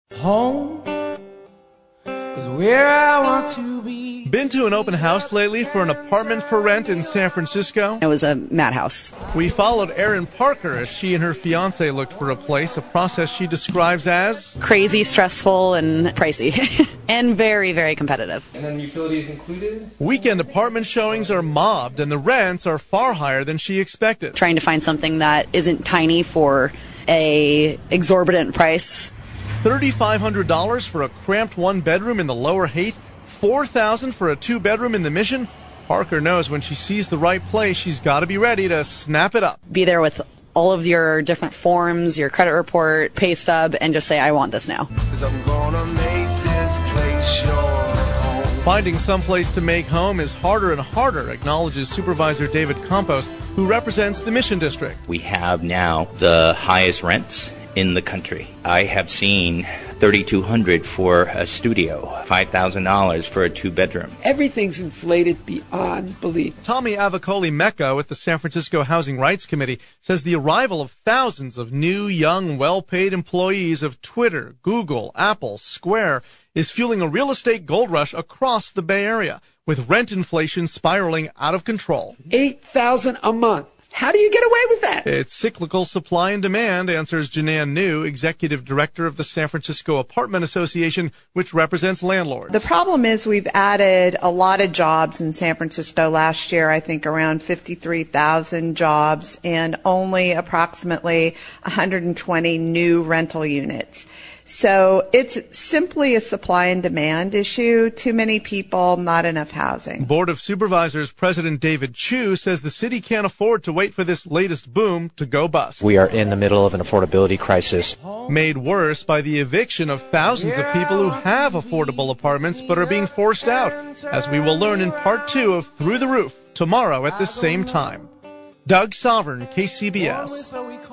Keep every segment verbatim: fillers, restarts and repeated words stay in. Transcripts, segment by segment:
Home is where I want to be. Been to an open house lately for an apartment for rent in San Francisco? It was a madhouse. We followed Erin Parker as she and her fiancé looked for a place, a process she describes as crazy, stressful, and pricey. And very, very competitive. And then utilities included? Weekend apartment showings are mobbed, and the rents are far higher than she expected. Trying to find something that isn't tiny for a exorbitant price. three thousand five hundred dollars for a cramped one-bedroom in the Lower Haight, four thousand dollars for a two-bedroom in the Mission. Parker knows when she sees the right place, she's got to be ready to snap it up. Be there with all of your different forms, your credit report, pay stub, and just say, I want this now. 'Cause I'm gonna make this place your home. Finding someplace to make home is harder and harder, acknowledges Supervisor David Campos, who represents the Mission District. We have now the highest rents in the country. I have seen thirty-two hundred dollars for a studio, five thousand dollars for a two-bedroom. Everything's inflated beyond belief. Tommy Avicoli Mecca with the San Francisco Housing Rights Committee says the arrival of thousands of new, young, well-paid employees of Twitter, Google, Apple, Square is fueling a real estate gold rush across the Bay Area, with rent inflation spiraling out of control. eight thousand dollars a month. How do you get away with that? It's cyclical supply and demand, answers Janan New, Executive Director of the San Francisco Apartment Association, which represents landlords. The problem is we've added a lot of jobs in San Francisco last year, I think around fifty-three thousand jobs, and only approximately one hundred twenty new rental units. So it's simply a supply and demand issue. Too many people, not enough housing. Board of Supervisors President David Chu says the city can't afford to wait for this latest boom to go bust. We are in the middle of an affordability crisis. Made worse by the eviction of thousands of people who have affordable apartments but are being forced out, as we will learn in part two of Through the Roof tomorrow at the same time. Doug Sovereign, K C B S.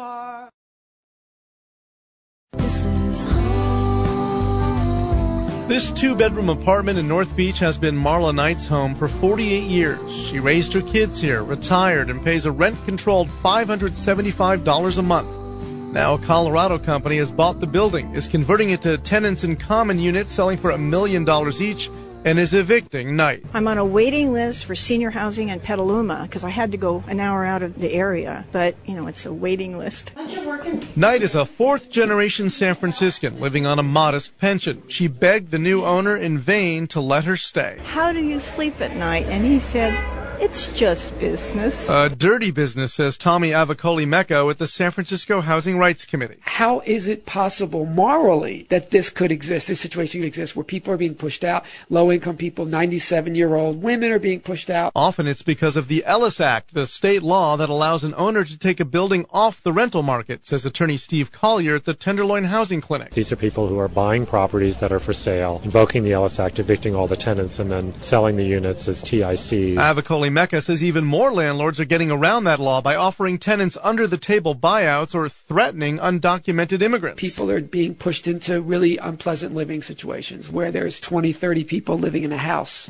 This two-bedroom apartment in North Beach has been Marla Knight's home for forty-eight years. She raised her kids here, retired, and pays a rent-controlled five hundred seventy-five dollars a month. Now a Colorado company has bought the building, is converting it to tenants in common units selling for a million dollars each, and is evicting Knight. I'm on a waiting list for senior housing in Petaluma because I had to go an hour out of the area. But, you know, it's a waiting list. Knight is a fourth-generation San Franciscan living on a modest pension. She begged the new owner in vain to let her stay. How do you sleep at night? And he said, it's just business. A dirty business, says Tommy Avicoli Mecca with the San Francisco Housing Rights Committee. How is it possible morally that this could exist, this situation could exist, where people are being pushed out, low-income people, ninety-seven-year-old women are being pushed out? Often it's because of the Ellis Act, the state law that allows an owner to take a building off the rental market, says attorney Steve Collier at the Tenderloin Housing Clinic. These are people who are buying properties that are for sale, invoking the Ellis Act, evicting all the tenants, and then selling the units as T I Cs. Avicoli Mecca says even more landlords are getting around that law by offering tenants under-the-table buyouts or threatening undocumented immigrants. People are being pushed into really unpleasant living situations where there's twenty, thirty people living in a house.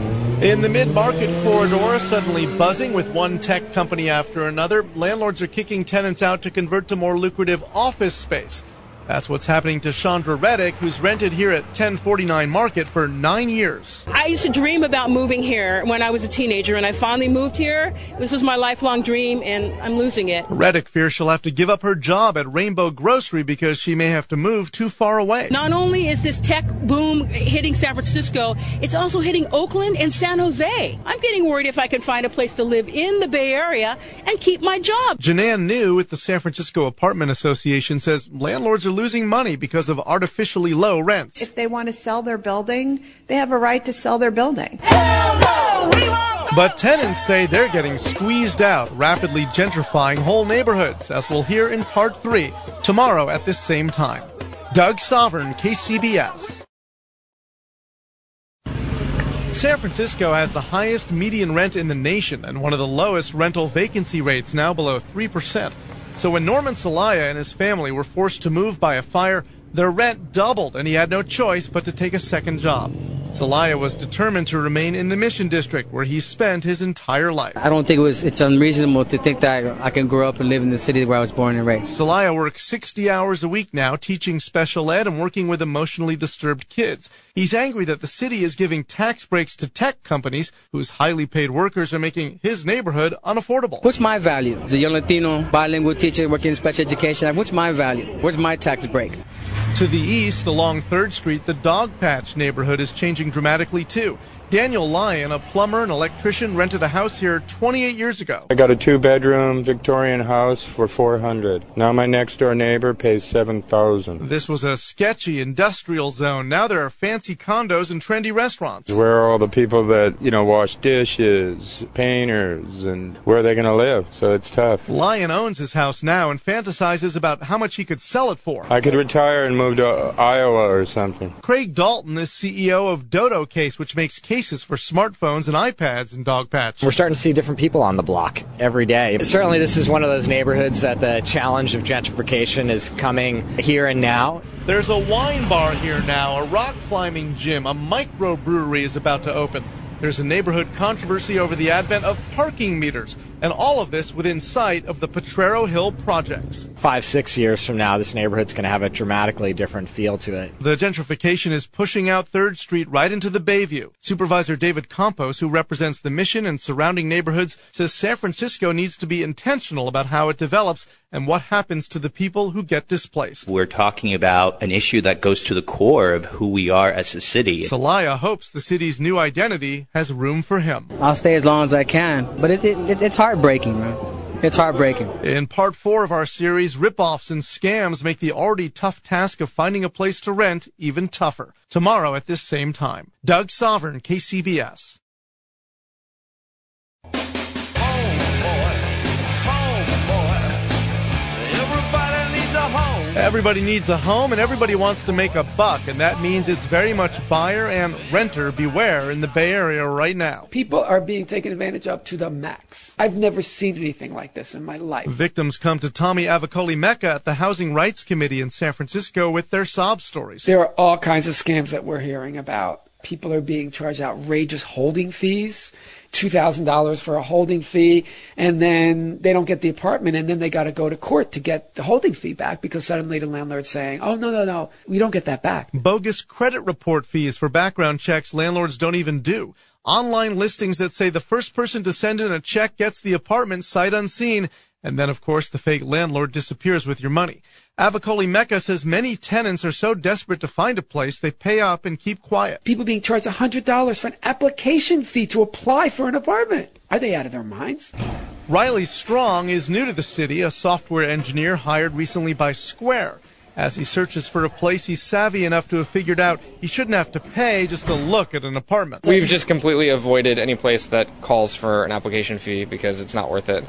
In the mid-market corridor, suddenly buzzing with one tech company after another, landlords are kicking tenants out to convert to more lucrative office space. That's what's happening to Chandra Reddick, who's rented here at ten forty-nine Market for nine years. I used to dream about moving here when I was a teenager, and I finally moved here. This was my lifelong dream, and I'm losing it. Reddick fears she'll have to give up her job at Rainbow Grocery because she may have to move too far away. Not only is this tech boom hitting San Francisco, it's also hitting Oakland and San Jose. I'm getting worried if I can find a place to live in the Bay Area and keep my job. Janan New with the San Francisco Apartment Association says landlords are losing money because of artificially low rents. If they want to sell their building, they have a right to sell their building. Hell no, we won't. But tenants say they're getting squeezed out, rapidly gentrifying whole neighborhoods, as we'll hear in part three tomorrow at this same time. Doug Sovereign, K C B S. San Francisco has the highest median rent in the nation and one of the lowest rental vacancy rates, now below three percent. So when Norman Celaya and his family were forced to move by a fire, their rent doubled and he had no choice but to take a second job. Zelaya was determined to remain in the Mission District, where he spent his entire life. I don't think it was, it's unreasonable to think that I can grow up and live in the city where I was born and raised. Zelaya works sixty hours a week now, teaching special ed and working with emotionally disturbed kids. He's angry that the city is giving tax breaks to tech companies whose highly paid workers are making his neighborhood unaffordable. What's my value? As a young Latino bilingual teacher working in special education, what's my value? Where's my tax break? To the east, along third Street, the Dog Patch neighborhood is changing dramatically, too. Daniel Lyon, a plumber and electrician, rented a house here twenty-eight years ago. I got a two-bedroom Victorian house for four hundred dollars. Now my next-door neighbor pays seven thousand dollars. This was a sketchy industrial zone. Now there are fancy condos and trendy restaurants. Where are all the people that, you know, wash dishes, painters, and where are they going to live? So it's tough. Lyon owns his house now and fantasizes about how much he could sell it for. I could retire and move to Iowa or something. Craig Dalton is C E O of Dodo Case, which makes cases for smartphones and iPads in Dog Patch. We're starting to see different people on the block every day. Certainly this is one of those neighborhoods that the challenge of gentrification is coming here and now. There's a wine bar here now, a rock climbing gym, a microbrewery is about to open. There's a neighborhood controversy over the advent of parking meters, and all of this within sight of the Potrero Hill projects. Five, six years from now, this neighborhood's going to have a dramatically different feel to it. The gentrification is pushing out third Street right into the Bayview. Supervisor David Campos, who represents the Mission and surrounding neighborhoods, says San Francisco needs to be intentional about how it develops and what happens to the people who get displaced. We're talking about an issue that goes to the core of who we are as a city. Zelaya hopes the city's new identity has room for him. I'll stay as long as I can, but it, it, it's heartbreaking, man. It's heartbreaking. In part four of our series, ripoffs and scams make the already tough task of finding a place to rent even tougher. Tomorrow at this same time. Doug Sovereign, K C B S. Everybody needs a home, and everybody wants to make a buck, and that means it's very much buyer and renter beware in the Bay Area right now. People are being taken advantage of to the max. I've never seen anything like this in my life. Victims come to Tommy Avicoli Mecca at the Housing Rights Committee in San Francisco with their sob stories. There are all kinds of scams that we're hearing about. People are being charged outrageous holding fees, two thousand dollars for a holding fee, and then they don't get the apartment, and then they got to go to court to get the holding fee back because suddenly the landlord's saying, oh, no, no, no, we don't get that back. Bogus credit report fees for background checks landlords don't even do. Online listings that say the first person to send in a check gets the apartment sight unseen, and then, of course, the fake landlord disappears with your money. Avicoli Mecca says many tenants are so desperate to find a place, they pay up and keep quiet. People being charged one hundred dollars for an application fee to apply for an apartment. Are they out of their minds? Riley Strong is new to the city, a software engineer hired recently by Square. As he searches for a place, he's savvy enough to have figured out he shouldn't have to pay just to look at an apartment. We've just completely avoided any place that calls for an application fee because it's not worth it.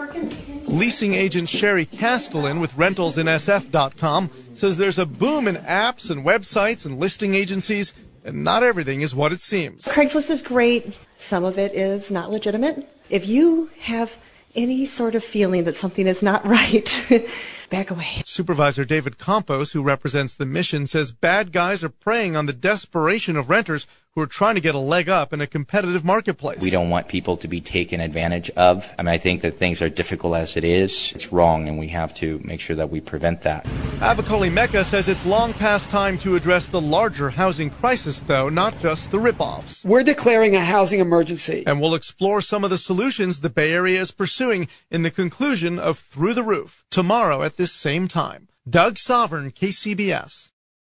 Leasing agent Sherry Castellan with rentals in S F dot com says there's a boom in apps and websites and listing agencies, and not everything is what it seems. Craigslist is great. Some of it is not legitimate. If you have any sort of feeling that something is not right, back away. Supervisor David Campos, who represents the Mission, says bad guys are preying on the desperation of renters who are trying to get a leg up in a competitive marketplace. We don't want people to be taken advantage of. I mean, I think that things are difficult as it is. It's wrong, and we have to make sure that we prevent that. Avicoli Mecca says it's long past time to address the larger housing crisis, though, not just the ripoffs. We're declaring a housing emergency. And we'll explore some of the solutions the Bay Area is pursuing in the conclusion of Through the Roof, tomorrow at this same time. Doug Sovereign, K C B S.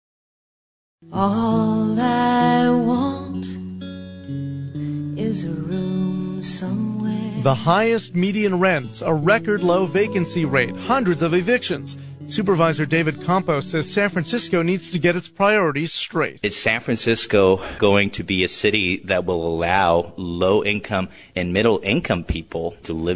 All I want is a room somewhere. The highest median rents, a record low vacancy rate, hundreds of evictions. Supervisor David Campos says San Francisco needs to get its priorities straight. Is San Francisco going to be a city that will allow low-income and middle-income people to live here?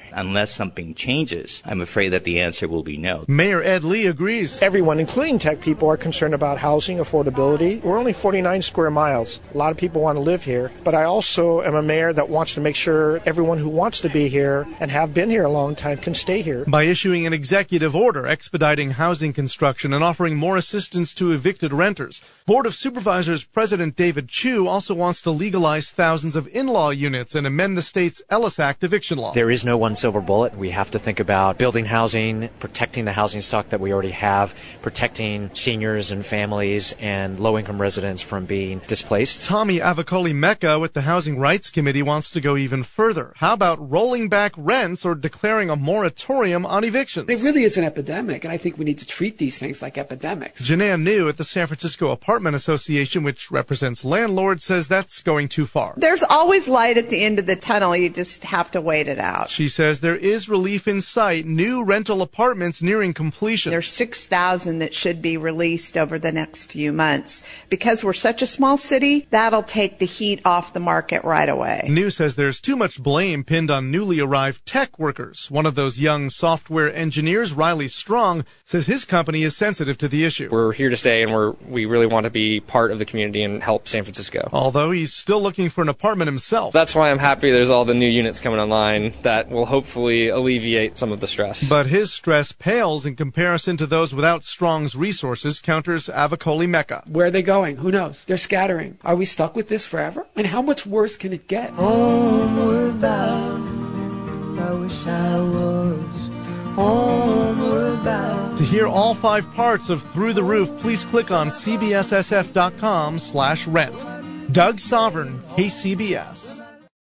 Unless something changes, I'm afraid that the answer will be no. Mayor Ed Lee agrees. Everyone, including tech people, are concerned about housing affordability. We're only forty-nine square miles. A lot of people want to live here, but I also am a mayor that wants to make sure everyone who wants to be here and have been here a long time can stay here. By issuing an executive order expediting housing construction and offering more assistance to evicted renters. Board of Supervisors President David Chu also wants to legalize thousands of in-law units and amend the state's Ellis Act eviction law. There is no one silver bullet. We have to think about building housing, protecting the housing stock that we already have, protecting seniors and families and low-income residents from being displaced. Tommy Avicoli-Mecca with the Housing Rights Committee wants to go even further. How about rolling back rents or declaring a moratorium on evictions? It really is an epidemic, and I think we need to treat these things like epidemics. Janan New at the San Francisco Apartment Association, which represents landlords, says that's going too far. There's always light at the end of the tunnel. You just have to wait it out. She says there is relief in sight, new rental apartments nearing completion. There's six thousand that should be released over the next few months. Because we're such a small city, that'll take the heat off the market right away. New says there's too much blame pinned on newly arrived tech workers. One of those young software engineers, Riley Strong, says his company is sensitive to the issue. We're here to stay, and we're, we really want to be part of the community and help San Francisco. Although he's still looking for an apartment himself. That's why I'm happy there's all the new units coming online that will hopefully alleviate some of the stress. But his stress pales in comparison to those without Strong's resources, counters Avicoli-Mecca. Where are they going? Who knows? They're scattering. Are we stuck with this forever? And how much worse can it get? Homeward bound, I wish I was homeward bound. To hear all five parts of Through the Roof, please click on C B S S F dot com slash rent. Doug Sovereign, K C B S.